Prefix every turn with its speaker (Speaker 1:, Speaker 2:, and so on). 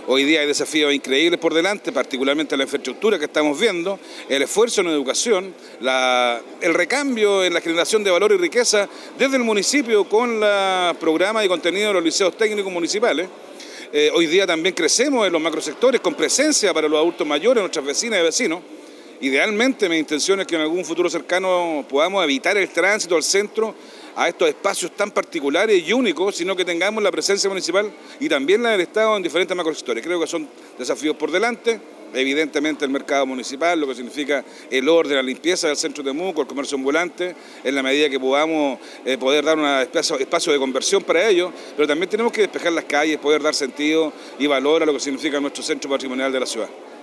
Speaker 1: Hoy día hay desafíos increíbles por delante, particularmente la infraestructura que estamos viendo, el esfuerzo en educación, el recambio en la generación de valor y riqueza desde el municipio con los programas y contenidos de los liceos técnicos municipales. Hoy día también crecemos en los macrosectores con presencia para los adultos mayores, nuestras vecinas y vecinos. Idealmente, mi intención es que en algún futuro cercano podamos evitar el tránsito al centro a estos espacios tan particulares y únicos, sino que tengamos la presencia municipal y también la del Estado en diferentes macrosectores. Creo que son desafíos por delante. Evidentemente el mercado municipal, lo que significa el orden, la limpieza del centro de Temuco, el comercio ambulante, en la medida que podamos poder dar un espacio de conversión para ello, pero también tenemos que despejar las calles, poder dar sentido y valor a lo que significa nuestro centro patrimonial de la ciudad.